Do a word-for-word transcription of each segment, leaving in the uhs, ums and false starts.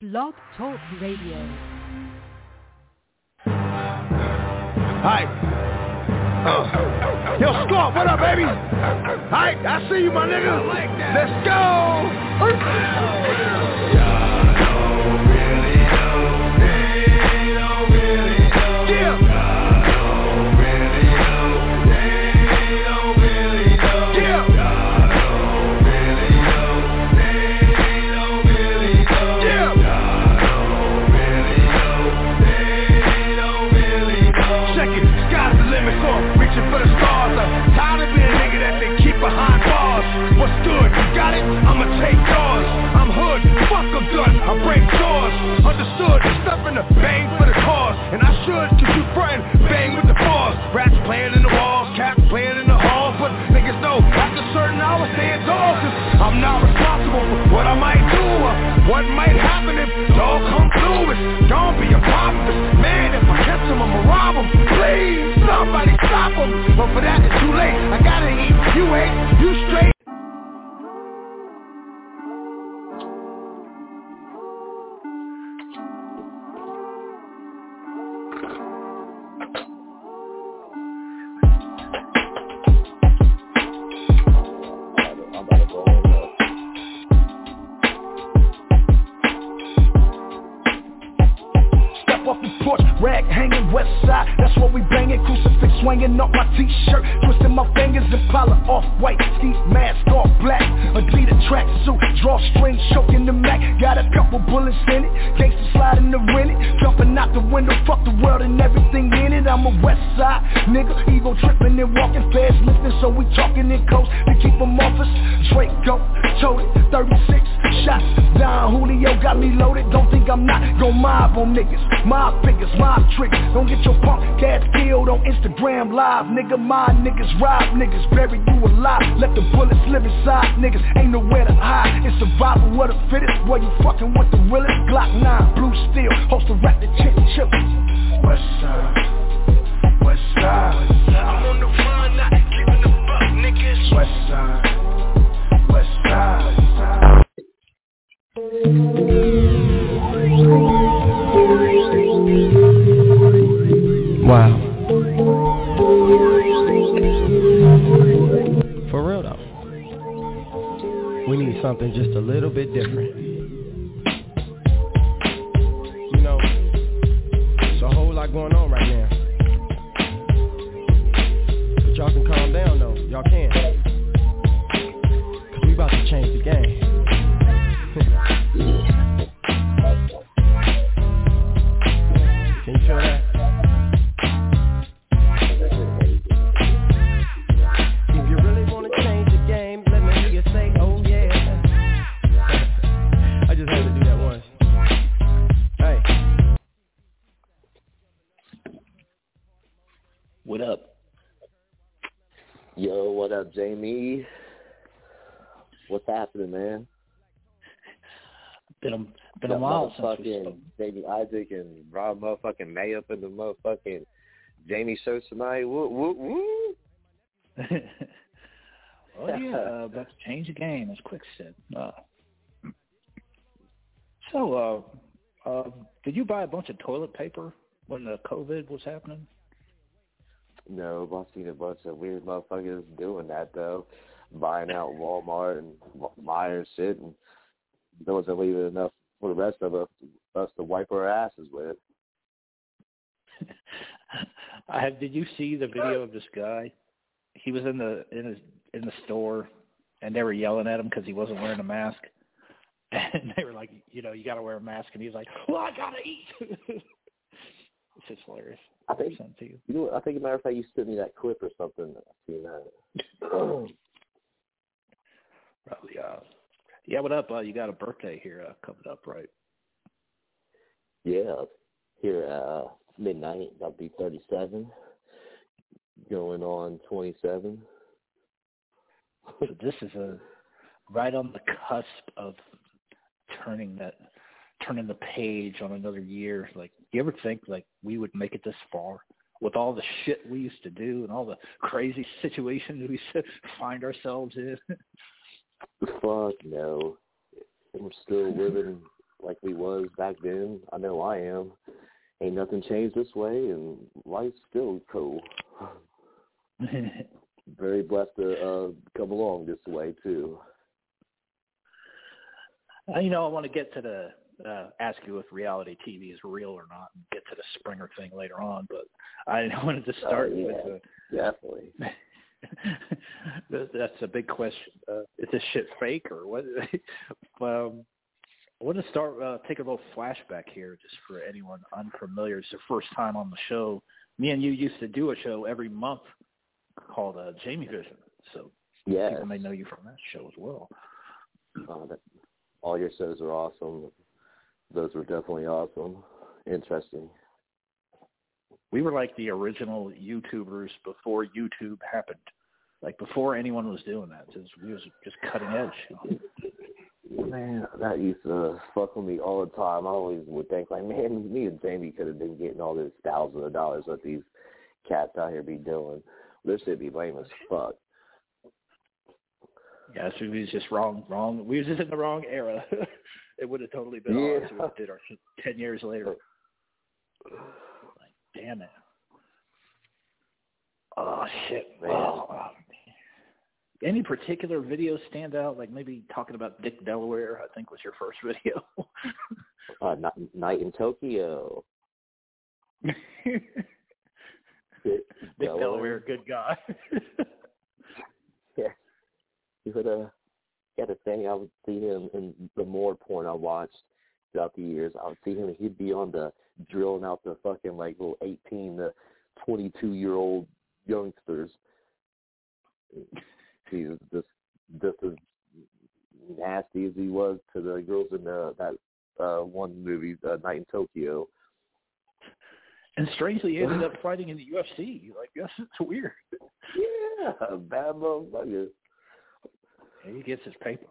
Blog Talk Radio. Hi. Uh. Yo, Scott, what up, baby? Hi, I see you, my nigga. I like that. Let's go. I break doors, understood, stuffing the bang for the cause. And I should, cause you frontin', bang with the bars. Rats playing in the walls, cats playing in the halls. But niggas know, after certain hours they indoors. Cause I'm not responsible for what I might do or what might happen if dog come through. It's gonna be a problem, but man, if I catch him, I'ma rob him. Please, somebody stop him. But for that, it's too late, I gotta eat. You ain't, you straight. Rag hanging west side, that's what we banging. Crucifix swinging off my t-shirt, twisting my fingers. Impala off-white, ski mask all black. Adidas tracksuit, drawstring choking the Mac. Got a couple bullets in it, gangsta sliding the rent it. Jumping out the window, fuck the world and everything in it. I'm a west side nigga, ego tripping and walking fast, lifting, so we talking in coast to keep them off us. Draco, toted, thirty-six shots down. Julio got me loaded, don't think I'm not gon' mob on niggas. Mob figures, mob tricks, don't get your punk cats killed on Instagram live. Nigga, my niggas rob niggas, bury you alive. Let the bullets live inside niggas, ain't nowhere to hide. It's survival of the fittest, boy you fucking with the realest. Glock nine, blue steel, host to rap the chick chip. West side, west side, I'm on the run, not giving a fuck niggas. West side, west side. Wow. For real though, we need something just a little bit different. You know, there's a whole lot going on right now. But y'all can calm down though, y'all can. Cause we about to change the game. Can you feel that? If you really want to change the game, let me hear you say, oh yeah. I just had to do that once. Hey. What up? Yo, what up, Jamie? What's happening, man? Been a, been a while since we spoke. Jamie Isaac and Rob motherfucking May up in the motherfucking Jamie show tonight. Woo, woo, woo. Oh yeah, uh, about to change the game, as Quick said. Uh, so, uh, uh, did you buy a bunch of toilet paper when the COVID was happening? No, but I've seen a bunch of weird motherfuckers doing that though, buying out Walmart and Meijer shit, and there wasn't leaving enough for the rest of us, us to wipe our asses with. I have. Did you see the video of this guy? He was in the in his in the store, and they were yelling at him because he wasn't wearing a mask. And they were like, you know, you got to wear a mask, and he's like, well, I gotta eat. It's just hilarious. I think. To you. You know, I think, as a matter of fact, you sent me that clip or something. I've seen that. Probably. Uh, yeah. What up? Uh, you got a birthday here uh, coming up, right? Yeah. Here at uh, midnight, I'll be thirty-seven. Going on twenty-seven. So this is a right on the cusp of turning that, turning the page on another year. Like, you ever think like we would make it this far with all the shit we used to do and all the crazy situations we find ourselves in? Fuck no. We're still living like we was back then. I know I am. Ain't nothing changed this way, and life's still cool. Very blessed to uh, come along this way, too. Uh, you know, I want to get to the, uh, ask you if reality T V is real or not, and get to the Springer thing later on, but I wanted to start oh, yeah, with... Uh, definitely. That's a big question. Uh, is this shit fake or what? um, I want to start, uh, take a little flashback here just for anyone unfamiliar. It's their first time on the show. Me and you used to do a show every month called uh, Jamie Vision. So yes. people may know you from that show as well. Uh, that, all your shows are awesome. Those were definitely awesome. Interesting. We were like the original YouTubers before YouTube happened. Like before anyone was doing that. Just, we was just cutting edge. You know? Man, that used to fuck with me all the time. I always would think, like, man, me and Jamie could have been getting all this thousands of dollars that these cats out here be doing. This should be lame as fuck. Yeah, so we was just wrong, wrong. We was just in the wrong era. It would have totally been yeah. ours if we did our shit ten years later. Like, damn it. Oh, shit. Man. Oh, oh. Any particular videos stand out? Like maybe talking about Dick Delaware, I think was your first video. uh, Night in Tokyo. Dick Delaware, Delaware, good guy. Yeah. You would, uh, got to say, I would see him in the more porn I watched throughout the years. I would see him, he'd be on the drilling out the fucking like little eighteen to twenty-two year old youngsters. He's just, just as nasty as he was to the girls in the, that uh, one movie, uh, Night in Tokyo. And strangely, he ended up fighting in the U F C. Like, yes, it's weird. Yeah, bad motherfucker. He gets his paper.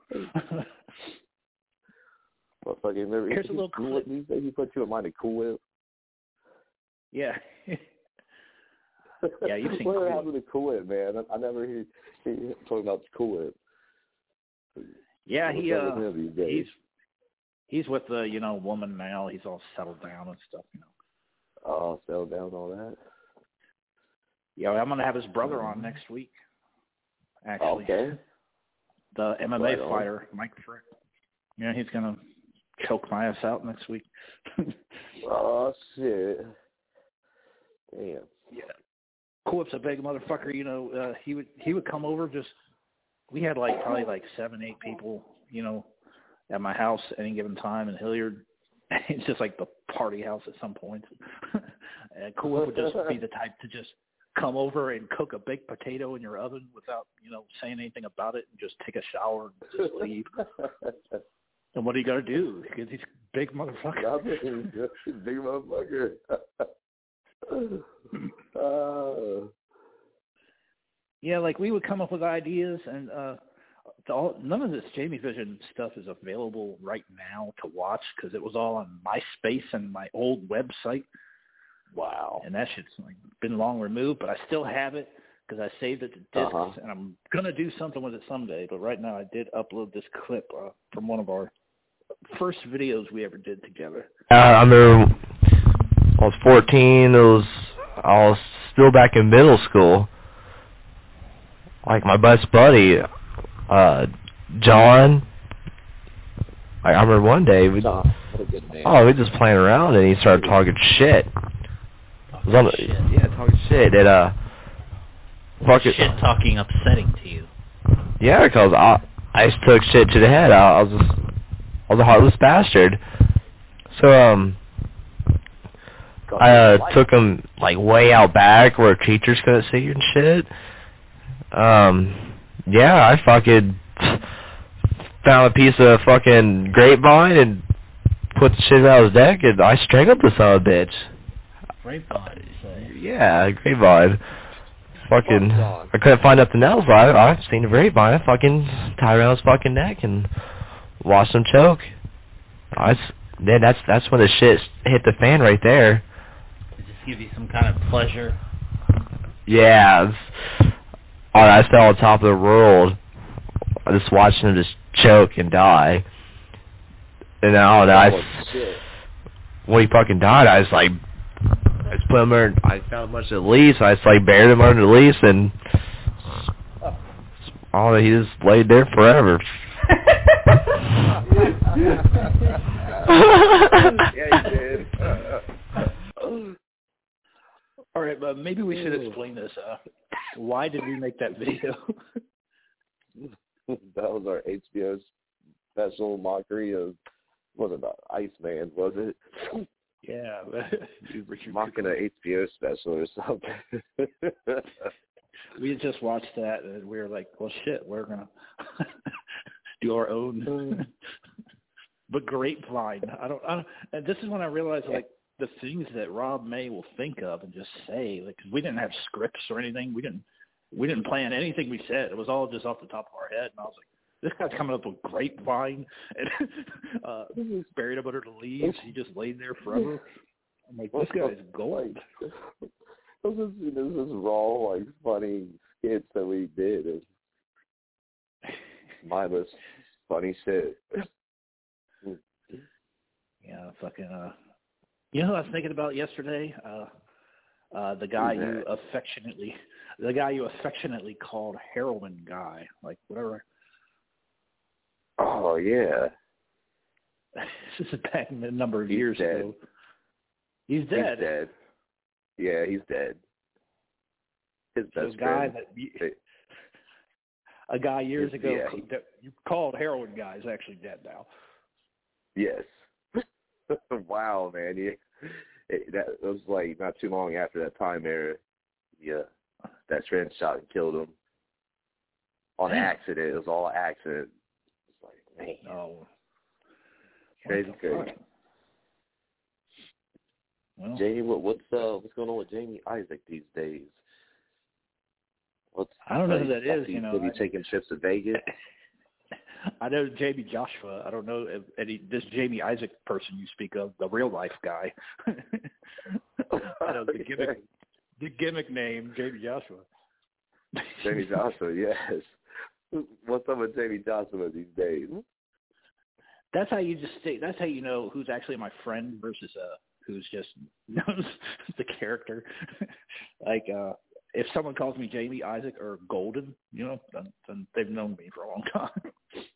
Motherfucker, remember, Here's he, a little cool clip. He, he put you in mind of Cool Whip. Yeah. Yeah, you've seen what Cool happened Whip. to Cool Whip, man? I, I never hear he talking about Cool Whip. Yeah, he uh, he's he's with the you know woman now. He's all settled down and stuff. You know. Oh, settled down, all that. Yeah, I'm gonna have his brother on next week. Actually, okay. The M M A right fighter, Mike Frick. Yeah, he's gonna choke my ass out next week. Oh shit! Damn. Yeah. Cool Whip's a big motherfucker. You know, uh, he would he would come over. Just we had like probably like seven, eight people. You know, at my house at any given time in Hilliard. It's just like the party house at some point. And Cool Whip would just be the type to just come over and cook a baked potato in your oven without, you know, saying anything about it and just take a shower and just leave. And what are you going to do? Because he's a big motherfucker. Big motherfucker. uh. Yeah, like we would come up with ideas and uh, all, none of this Jamie Vision stuff is available right now to watch because it was all on MySpace and my old website. Wow. And that shit's like been long removed, but I still have it because I saved it to discs, uh-huh. and I'm going to do something with it someday. But right now I did upload this clip uh, from one of our first videos we ever did together. Uh, I remember I was fourteen. It was, I was still back in middle school. Like my best buddy, uh, John. Like I remember one day we, John, what a good name. oh, we just playing around, and he started talking shit. Talking on the, shit. Yeah, talking shit. And, uh, fucking shit talking upsetting to you. Yeah, because I I just took shit to the head. I, I was just, I was a heartless bastard. So um, I uh, took him like way out back where teachers couldn't see you and shit. Um, yeah, I fucking found a piece of fucking grapevine and put the shit out his neck, and I strangled the son of a bitch. Grapevine, you say? Yeah, grapevine. Fucking, I couldn't find nothing else. I, I've seen a grapevine. I fucking tied around his fucking neck and watched him choke. I, then that's that's when the shit hit the fan right there. Did this give you some kind of pleasure? Yeah. Oh, I fell on top of the world, just watching him just choke and die. And then all that, I, shit. when he fucking died, I was like, I just put him there. I found a bunch of leaves. I just like buried him under the leaves, and all that he just laid there forever. Yeah, he did. All right, but maybe we should explain this. Uh, why did we make that video? That was our H B O special mockery of, what was it, about Iceman, was it? Yeah. Mocking an H B O special or something. We had just watched that, and we were like, well, shit, we're going to do our own. But Grapevine. I don't, I don't, and this is when I realized, like, the things that Rob May will think of and just say, like, 'cause we didn't have scripts or anything. We didn't, we didn't plan anything we said. It was all just off the top of our head. And I was like, this guy's coming up with Grapevine and uh, buried up under the leaves. He just laid there forever. I'm like, this guy's gold. This is, this is raw, like, funny skits that we did. It's mindless, funny shit. Yeah, fucking, uh, you know who I was thinking about yesterday? Uh, uh, the guy you affectionately, the guy you affectionately called Heroin Guy, like, whatever. Oh, yeah. This is back in a number of He's years dead. ago. He's dead. He's dead. Yeah, he's dead. His So best a guy friend. that a guy years His- ago yeah. that you called Heroin Guy is actually dead now. Yes. Wow, man. Yeah. It, that was like not too long after that time era. Yeah, that trend shot and killed him on Man. accident. It was all accident. It's like, man, Oh, crazy, what the crazy. fuck? Well, Jamie, what, what's uh, what's going on with Jamie Isaac these days? What's I don't know like, who that is. he, You know, Did he I- taking trips to Vegas? I know Jamie Joshua. I don't know if any this Jamie Isaac person you speak of, the real life guy. I know the gimmick, the gimmick name, Jamie Joshua. Jamie Joshua, yes. What's up with Jamie Joshua these days? That's how you just stay. That's how you know who's actually my friend versus uh who's just knows the character. Like uh if someone calls me Jamie Isaac or Golden, you know, then, then they've known me for a long time.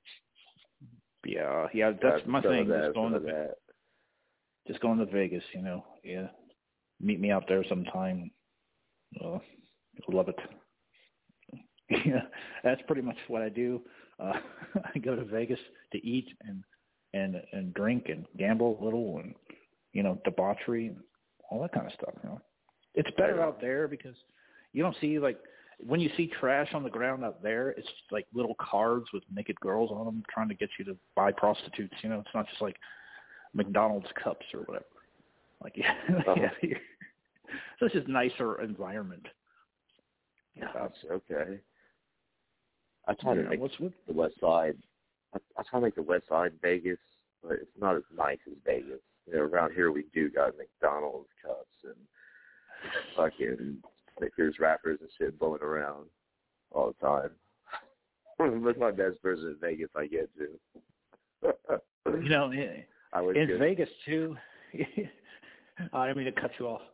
Yeah, yeah, that's, That's my some thing. of that, Just going to some of that. just going to Vegas, you know. Yeah, meet me out there sometime. Uh, love it. Yeah, that's pretty much what I do. Uh, I go to Vegas to eat and and and drink and gamble a little and you know debauchery and all that kind of stuff. You know, it's better out there because you don't see like. When you see trash on the ground out there, it's like little cards with naked girls on them trying to get you to buy prostitutes. You know, it's not just like McDonald's cups or whatever. Like, yeah, Uh-huh. yeah. So it's just nicer environment. Gosh, okay. I try to Yeah, make what's with the West Side. I, I try to make the West Side Vegas, but it's not as nice as Vegas. You know, around here we do got McDonald's cups and fucking Snickers wrappers and shit blowing around all the time. That's my best person in Vegas I get to. you know in, I would in just, Vegas too. I didn't mean to cut you off.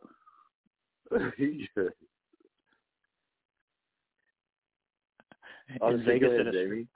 Oh, In Vegas, ahead, in a Jamie.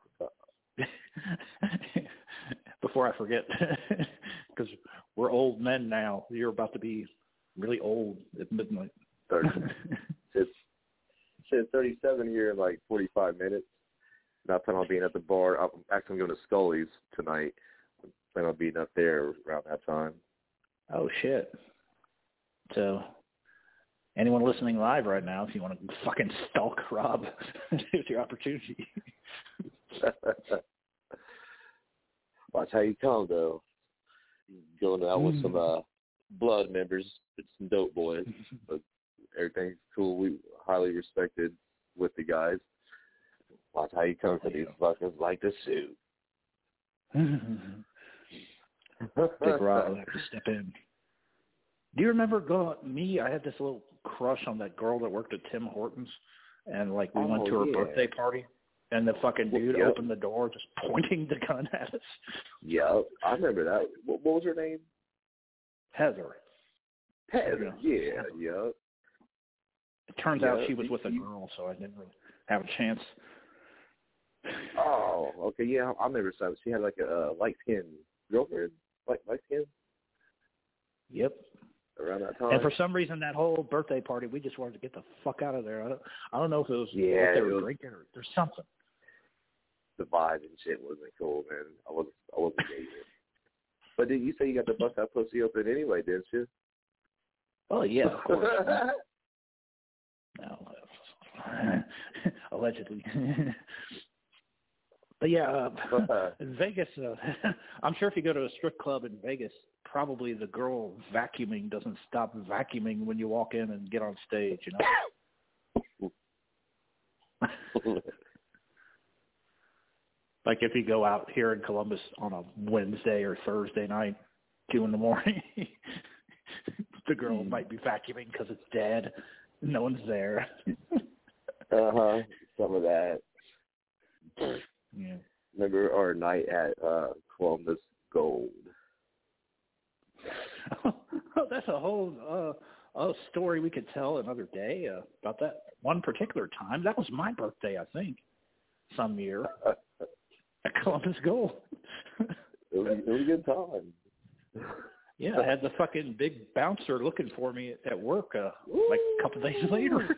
before I forget, because we're old men now. You're about to be really old at midnight. thirty. It's, it's thirty-seven here in like forty-five minutes. Not plan on being at the bar. I'm actually going to Scully's tonight. Plan on being up there around that time. Oh, shit. So, anyone listening live right now, if you want to fucking stalk Rob, here's your opportunity. Watch how you come, though. Going out with some uh, blood members, it's some dope boys. But everything's cool. We highly respected with the guys. Watch how you come for these fuckers like the suit. Big Rob will have to step in. Do you remember going, me? I had this little crush on that girl that worked at Tim Hortons, and like we Oh, went to her yeah. birthday party. And the fucking dude yep. opened the door, just pointing the gun at us. Yeah, I remember that. What, what was her name? Heather. Heather. Yeah, yeah. It turns yeah. out she was with a girl, so I didn't really have a chance. Oh, okay. Yeah, I remember something. She had like a uh, light-skinned girlfriend, light light skin. Yep. Around that time. And for some reason, that whole birthday party, we just wanted to get the fuck out of there. I don't, I don't know if it was yeah, what they were was, drinking or there's something. The vibe and shit wasn't cool, man. I wasn't, I wasn't getting it. But did you say you got the bust out pussy open anyway, didn't you? Oh yeah, of course. No, allegedly. But yeah, uh, in Vegas, uh, I'm sure if you go to a strip club in Vegas, probably the girl vacuuming doesn't stop vacuuming when you walk in and get on stage, you know? Like if you go out here in Columbus on a Wednesday or Thursday night, two in the morning, the girl mm. might be vacuuming because it's dead. No one's there. uh-huh. Some of that. Yeah. Remember our night at uh, Columbus Gold? Oh, that's a whole uh, a story we could tell another day uh, about that one particular time. That was my birthday, I think, some year at Columbus Gold. it, was, it was a good time. Yeah, I had the fucking big bouncer looking for me at, at work uh, like a couple days later.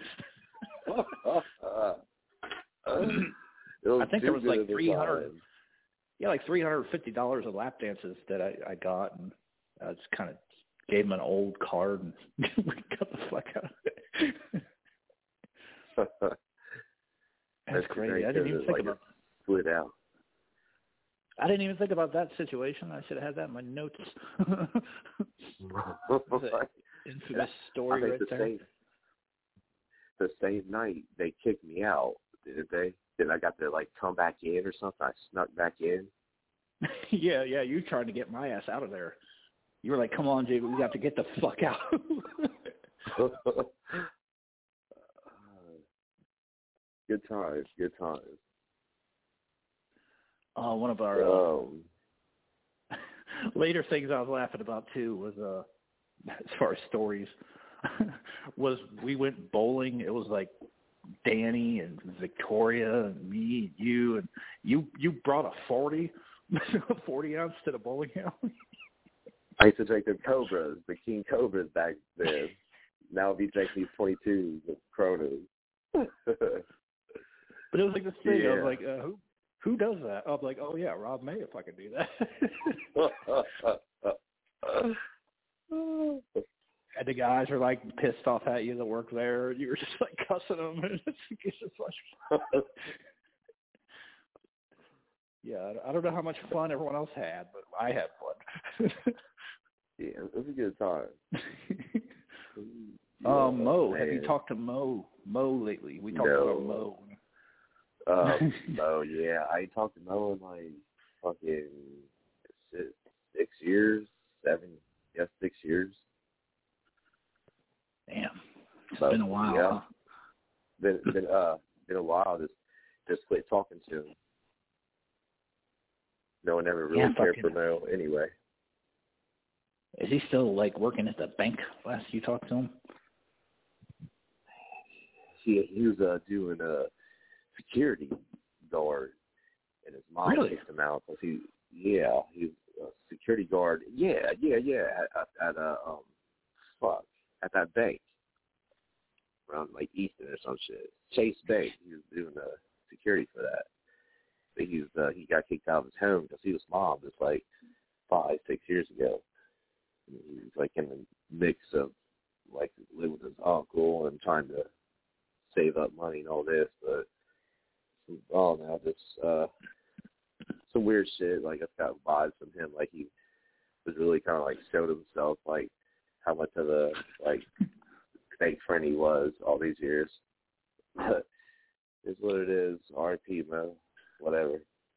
I think there was like three hundred, yeah, like three hundred fifty dollars of lap dances that I, I got, and I just kind of gave him an old card and we got the fuck out of it. That's, That's crazy. I didn't even think like about split out. I didn't even think about that situation. I should have had that in my notes. Infamous story right the there. Same, the same night they kicked me out, didn't they? Then I got to like come back in or something. I snuck back in. yeah, yeah. You trying to get my ass out of there. You were like, "Come on, Jay, we got to get the fuck out." Good times, good times. Uh, one of our um, uh, later things I was laughing about too was, uh, as far as stories, was we went bowling. It was like Danny and Victoria and me and you, and you you brought a forty, a forty ounce to the bowling alley. I used to drink the Cobras, the King Cobras back then. Now we drink these twenty-twos of Coronas. But it was like this thing. Yeah. I was like, uh, who who does that? I was like, oh yeah, Rob May, if I could do that. And the guys are like pissed off at you that work there. You were just like cussing them. It's just like, yeah, I don't know how much fun everyone else had, but I had fun. Yeah, it was a good time. um, Mo, man. have you talked to Mo? Mo lately? We talked no. about Mo. Um, Mo, yeah, I talked to Mo in like fucking six, six years, seven, yes, six years. Damn, it's so, been a while. Yeah, huh? been been uh been a while. Just just quit talking to him. No one ever really yeah, cared fucking, for Mo anyway. Is he still like working at the bank? Last you talked to him? He he was uh, doing a security guard, and his mom really? kicked him out because he yeah he's a security guard. Yeah, yeah, yeah. At, at uh um fuck at that bank around like Easton or some shit. Chase Bank. He was doing the security for that. But he was uh, he got kicked out of his home because he was mom just like five six years ago. And he was like in the mix of like living with his uncle and trying to save up money and all this, but oh no, this uh some weird shit. Like I've got vibes from him. Like he was really kind of like showed himself like how much of a like fake friend he was all these years. But it's what it is. R I P Mo. Whatever.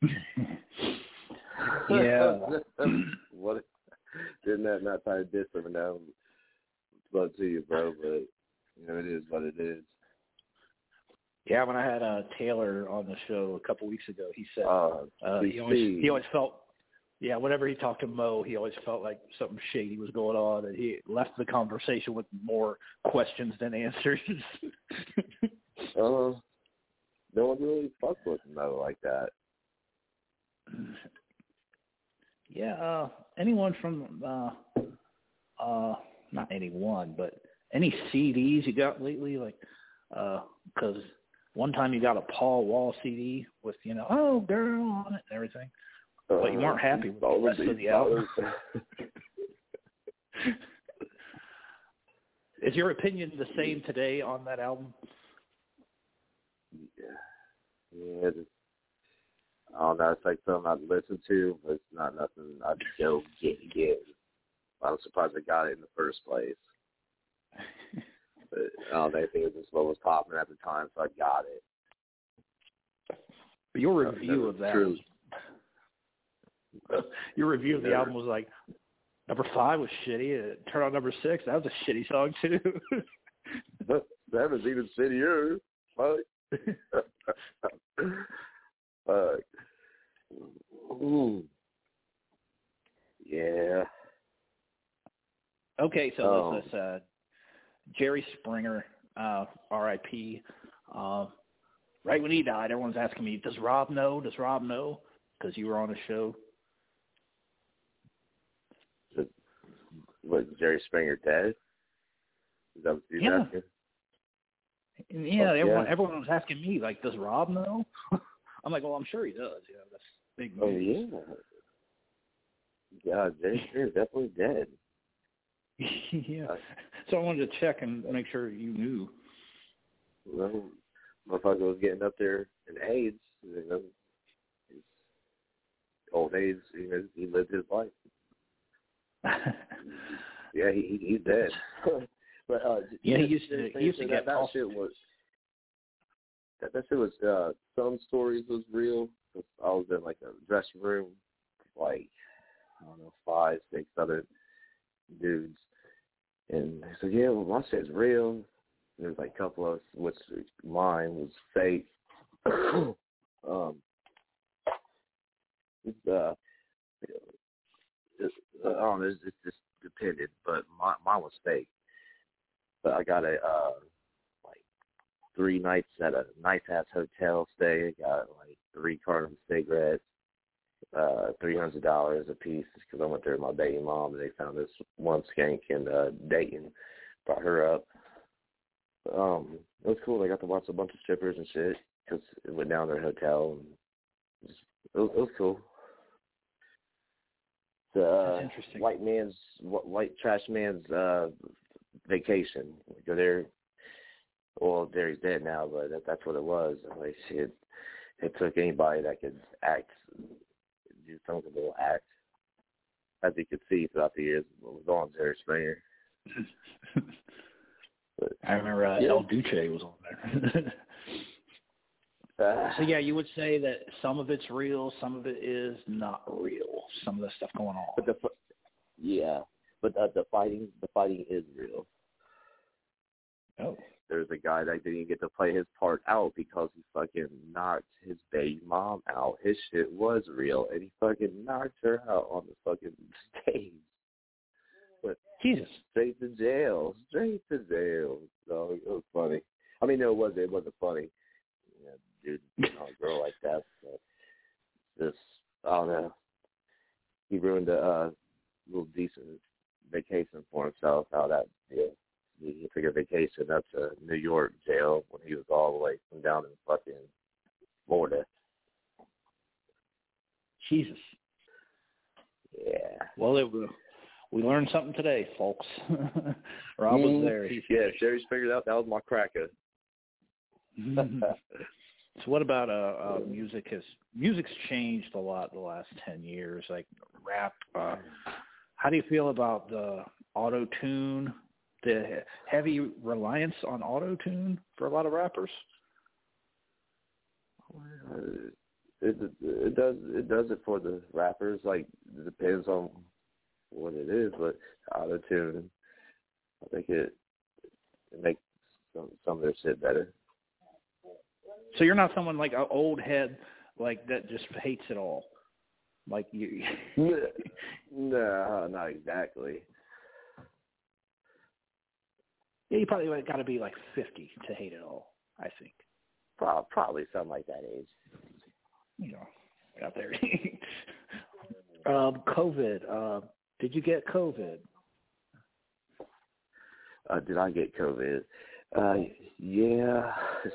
Yeah. What? Didn't that not try to diss him now? Love to you, bro, but you know it is what it is. Yeah, when I had uh, Taylor on the show a couple weeks ago, he said Uh, uh, he always he always felt yeah whenever he talked to Mo, he always felt like something shady was going on, and he left the conversation with more questions than answers. uh, no one really fucked with Mo like that. Yeah, uh, anyone from uh, uh, not anyone, but any C Ds you got lately, like because. Uh, One time you got a Paul Wall C D with, you know, oh, girl on it and everything. But you weren't happy with the rest of the album. Is your opinion the same today on that album? Yeah. Yeah. Just, I don't know. It's like something I'd listen to, but it's not nothing I'd go get again. I was surprised I got it in the first place. But I don't know, I think it was just what was popping at the time, so I got it. But your review of that was, your review of the album was like, number five was shitty. Turn on number six, that was a shitty song too. That was even shittier. Fuck. Fuck. Ooh. Yeah. Okay, so um, let's, let's uh, Jerry Springer, uh, R I P Uh, right when he died, everyone's asking me, does Rob know? Does Rob know? Because you were on a show. Was Jerry Springer dead? Is that what you're yeah. asking? Yeah, oh, everyone, yeah, everyone was asking me, like, does Rob know? I'm like, well, I'm sure he does. You know, that's big news. Oh, yeah. Yeah, Jerry Springer's definitely dead. Yeah. So I wanted to check and make sure you knew. Well, motherfucker was getting up there in AIDS. You know, old age, you know, he lived his life. Yeah, he, he he's dead. But uh, yeah, he used to he used to get that, that shit was that, that shit was uh, some stories was real. I was in like a dressing room, like I don't know, five, six other dudes, and they said, "Yeah, well, my shit's real." There's like a couple of us, which mine was fake. um, it's, uh, it's, I don't know, it's, it's just depended, but my, mine was fake. But I got a uh, like three nights at a nice ass hotel stay. I got like three cartons of cigarettes, uh, three hundred dollars a piece because I went there with my baby mom and they found this one skank in uh, Dayton, brought her up. Um, it was cool. I got to watch a bunch of strippers and shit because it went down to their hotel. And it, was, it, was, it was cool. The uh, That's interesting. white man's white trash man's uh, vacation. Go there. Well, there he's dead now, but that, that's what it was. Like it, it took anybody that could act, do some little act, as you could see throughout the years. It was on Jerry Springer. But, I remember uh, yeah. El Duce was on there. uh, so, yeah, you would say that some of it's real, some of it is not real, some of the stuff going on. But the, yeah, but the, the fighting the fighting is real. Oh. There's a guy that didn't get to play his part out because he fucking knocked his baby mom out. His shit was real, and he fucking knocked her out on the fucking stage. But Jesus. Straight to jail. Straight to jail. So it was funny. I mean, no, it wasn't. It wasn't funny. You know, dude, you know, a girl like that. But just, I don't know. He ruined a uh, little decent vacation for himself out of that deal. He took a vacation up to New York jail when he was all the way from down in fucking Florida. Jesus. Yeah. Well, it was. We learned something today, folks. Rob was there. He yeah, Jerry's figured out that was my cracker. So what about uh, uh, music? Has music's changed a lot the last ten years? Like rap. Uh, how do you feel about the auto tune? The heavy reliance on auto tune for a lot of rappers. Uh, it, it it does it does it for the rappers. Like it depends on what it is, but auto tune, I think it, it makes some, some of their shit better. So you're not someone like an old head like that just hates it all, like you. No, not exactly. Yeah, you probably got to be like fifty to hate it all, I think. Probably, probably something like that age. You know, out there. um, COVID. Uh, did you get COVID? Uh, did I get COVID? Uh, yeah.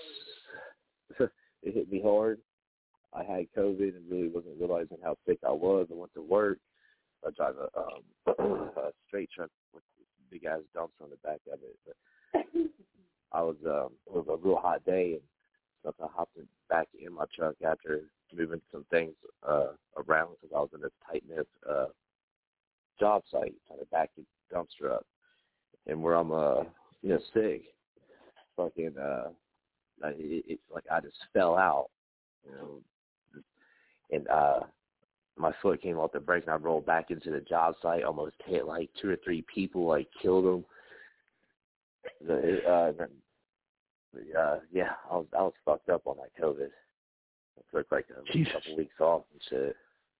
It hit me hard. I had COVID and really wasn't realizing how sick I was. I went to work. I drive a, um, a straight truck with this big ass dumpster on the back of it. But I was um, it was a real hot day, and so I hopped in, back in my truck after moving some things uh, around because I was in this tight knit uh, job site trying to back the dumpster up, and where I'm uh you know sick, fucking uh, it, it's like I just fell out, you know, and uh. My foot came off the brake and I rolled back into the job site, almost hit like two or three people, like killed them. The, uh, uh, yeah, I was I was fucked up on that COVID. I took like a Jesus. couple weeks off and shit.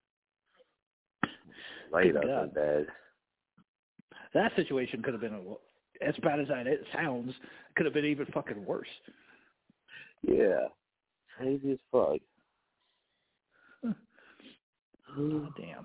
Laid up in bed. That situation could have been a, as bad as that it sounds. It could have been even fucking worse. Yeah, crazy as fuck. Oh, damn.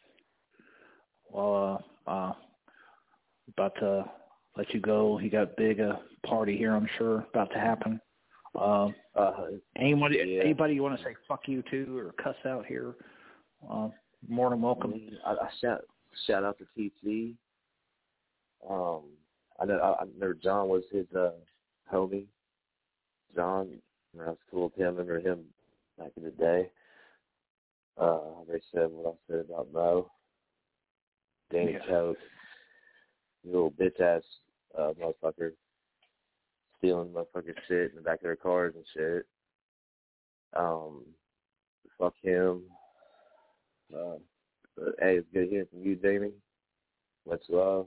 Well, uh, uh, about to let you go. You got a big uh, party here, I'm sure, about to happen. Uh, uh, anybody, yeah. anybody you want to say fuck you to or cuss out here? Uh, more than welcome. I, I shout shout out to T T. Um, I know I, I know John was his uh, homie. John, I was cool with him. I remember him back in the day. Uh, I already said what I said about Mo. Danny yeah. Choke, little bitch ass uh, motherfucker, stealing motherfucker shit in the back of their cars and shit. Um, fuck him. Uh, but, hey, it's good hearing from you, Jamie. Much love.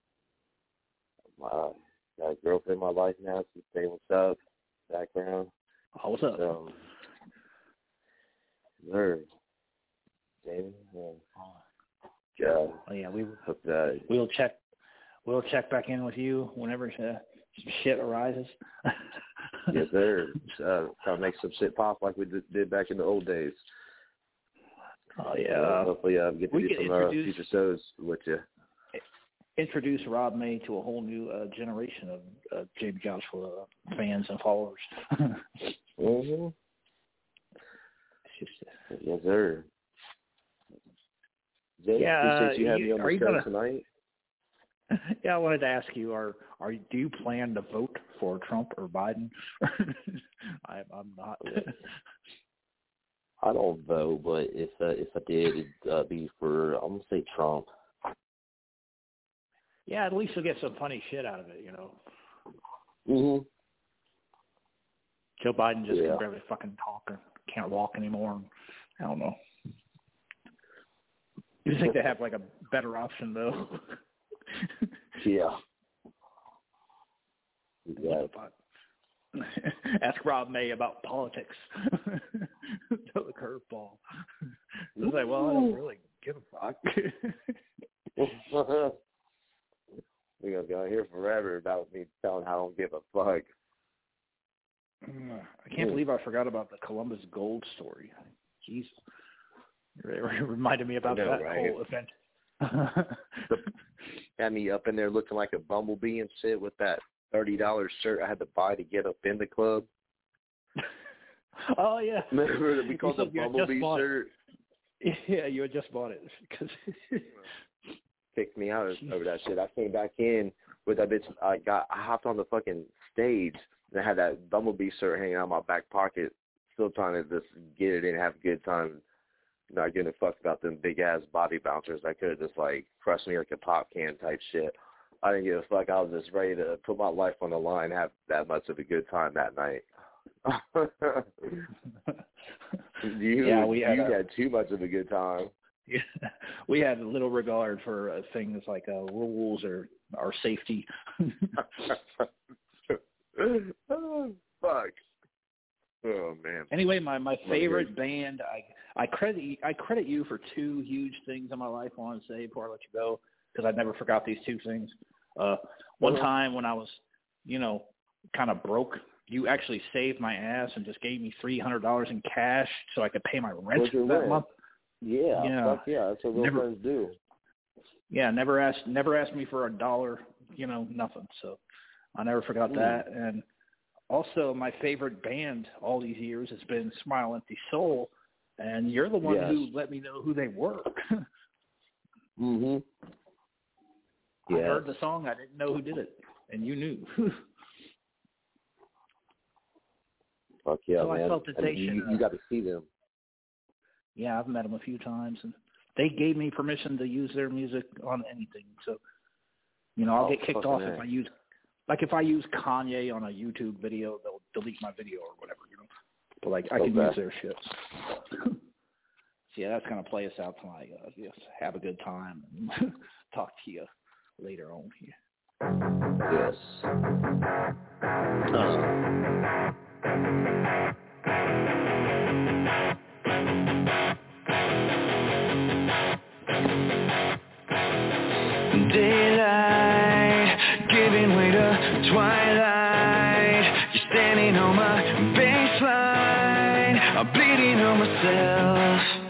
Uh, got a girlfriend in my life now. She's saying what's up. Background. Oh, what's up? Um, nerve. Jamie. Uh, uh, oh yeah, we hope that we'll check we'll check back in with you whenever uh, some shit arises. Yes, sir. Uh, try to make some shit pop like we did, did back in the old days. Oh yeah. Uh, hopefully, uh, get to we do some uh, future shows with you. Introduce Rob May to a whole new uh, generation of uh, Jamie Joshua fans and followers. mm-hmm. Just, uh, yes, sir. Jay, yeah, appreciate you having you, me on are the you show gonna, tonight. Yeah, I wanted to ask you: Are are do you plan to vote for Trump or Biden? I, I'm not. I don't vote, but if uh, if I did, it'd uh, be for I'm gonna say Trump. Yeah, at least you'll get some funny shit out of it, you know. Mhm. Joe Biden just yeah. can barely fucking talk or can't walk anymore. I don't know. You think they have like a better option though? yeah. Yeah. Ask Rob May about politics. Throw the curveball. I was like, well, I don't really give a fuck. We're going to go here forever about me telling how I don't give a fuck. I can't believe I forgot about the Columbus Gold story. Jeez. It reminded me about know, that right? whole event. the, had me up in there looking like a bumblebee and shit with that thirty dollars shirt I had to buy to get up in the club. Oh, yeah. Remember that we called the bumblebee shirt? It. Yeah, you had just bought it. Cause kicked me out over that shit. I came back in with that bitch. I got, I hopped on the fucking stage and I had that bumblebee shirt hanging out of my back pocket, still trying to just get it in, have a good time, not giving a fuck about them big ass body bouncers. I could have just like crushed me like a pop can type shit. I didn't give a fuck. I was just ready to put my life on the line, have that much of a good time that night. you yeah, we had, you a, had too much of a good time. Yeah, we had little regard for uh, things like uh, rules or our safety. oh, fuck. Oh man. Anyway, my, my favorite band, I I credit I credit you for two huge things in my life. I want to say before I let you go, because I never forgot these two things. Uh, one uh-huh. time when I was, you know, kind of broke, you actually saved my ass and just gave me three hundred dollars in cash so I could pay my rent that rent? month. Yeah, yeah, fuck yeah, that's what real never, friends do. Yeah, never asked never asked me for a dollar, you know, nothing. So I never forgot mm. that. And also, my favorite band all these years has been Smile Empty Soul, and you're the one yes. who let me know who they were. mm-hmm. I yes. heard the song, I didn't know who did it, and you knew. Fuck yeah, so man. I felt that I they mean, you, should, you got to see them. Yeah, I've met them a few times, and they gave me permission to use their music on anything. So, you know, I'll oh, get kicked off man. if I use, like if I use Kanye on a YouTube video, they'll delete my video or whatever, you know. But like I so can bad. use their shit. So yeah, that's gonna play us out tonight. Uh, yes, have a good time and talk to you later on here. Yes. Uh. Daylight, giving way to twilight. You're standing on my baseline. I'm bleeding on myself.